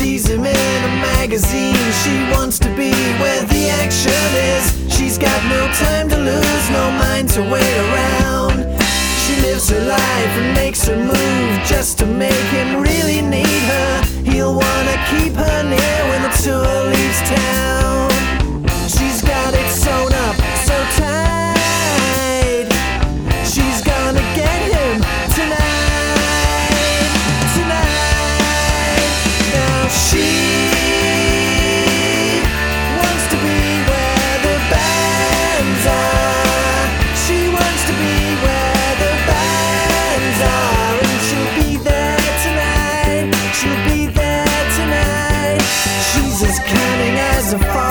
sees him in a magazine. She wants to be where the action is. She's got no time to lose, no mind to wait around. She lives her life and makes her move just to make him really need her. He'll wanna keep her near when the tour leaves town. She's got it sewn up so tight. She's gonna get him tonight. Now she wants to be where the bands are. She wants to be where the bands are. And she'll be there tonight. She'll be there tonight. She's as cunning as a fox.